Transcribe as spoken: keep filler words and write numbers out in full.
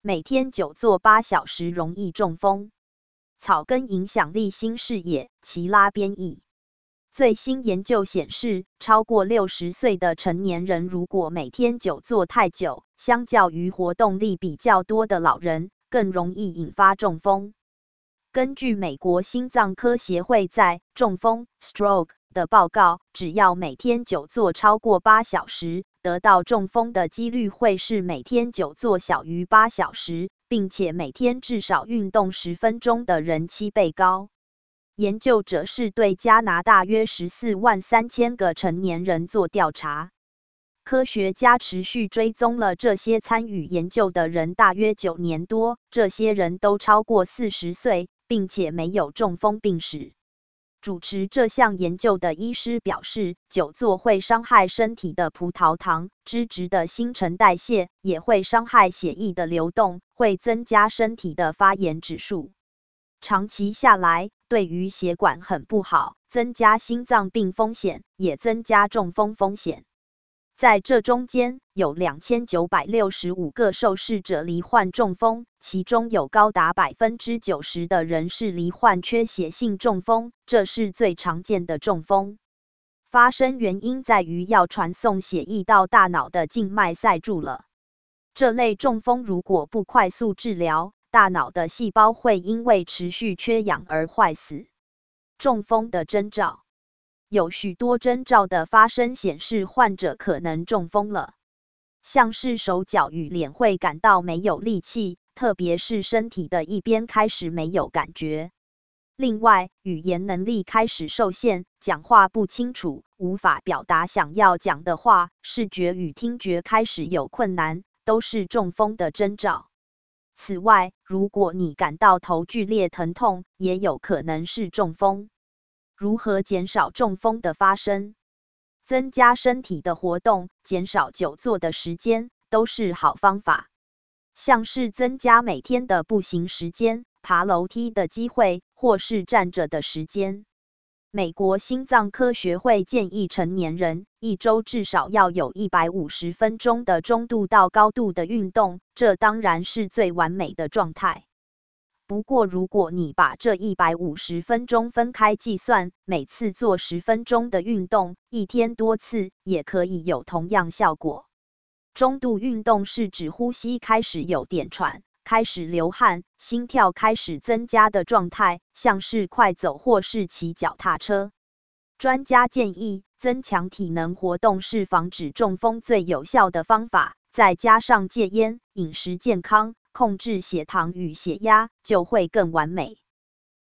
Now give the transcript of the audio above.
每天久坐八小时容易中风。草根影响力新视野，齐拉编译。最新研究显示，超过六十岁的成年人如果每天久坐太久，相较于活动力比较多的老人，更容易引发中风。根据美国心脏科协会在中风 （stroke） 的报告，只要每天久坐超过八小时，得到中风的几率会是每天久坐小于八小时，并且每天至少运动十分钟的人七倍高。研究者是对加拿大约十四万三千个成年人做调查。科学家持续追踪了这些参与研究的人大约九年多，这些人都超过四十岁，并且没有中风病史。主持这项研究的医师表示，久坐会伤害身体的葡萄糖、脂质的新陈代谢，也会伤害血液的流动，会增加身体的发炎指数。长期下来，对于血管很不好，增加心脏病风险，也增加中风风险。在这中间，有两千九百六十五个受试者罹患中风，其中有高达 百分之九十 的人是罹患缺血性中风，这是最常见的中风。发生原因在于要传送血液到大脑的静脉塞住了。这类中风如果不快速治疗，大脑的细胞会因为持续缺氧而坏死。中风的征兆。有许多征兆的发生显示患者可能中风了，像是手脚与脸会感到没有力气，特别是身体的一边开始没有感觉。另外，语言能力开始受限，讲话不清楚，无法表达想要讲的话，视觉与听觉开始有困难，都是中风的征兆。此外，如果你感到头剧烈疼痛，也有可能是中风。如何减少中风的发生？增加身体的活动，减少久坐的时间，都是好方法。像是增加每天的步行时间、爬楼梯的机会，或是站着的时间。美国心脏科学会建议成年人一周至少要有一百五十分钟的中度到高度的运动，这当然是最完美的状态。不过，如果你把这一百五十分钟分开计算，每次做十分钟的运动，一天多次，也可以有同样效果。中度运动是指呼吸开始有点喘，开始流汗，心跳开始增加的状态，像是快走或是骑脚踏车。专家建议，增强体能活动是防止中风最有效的方法，再加上戒烟、饮食健康、控制血糖与血压，就会更完美。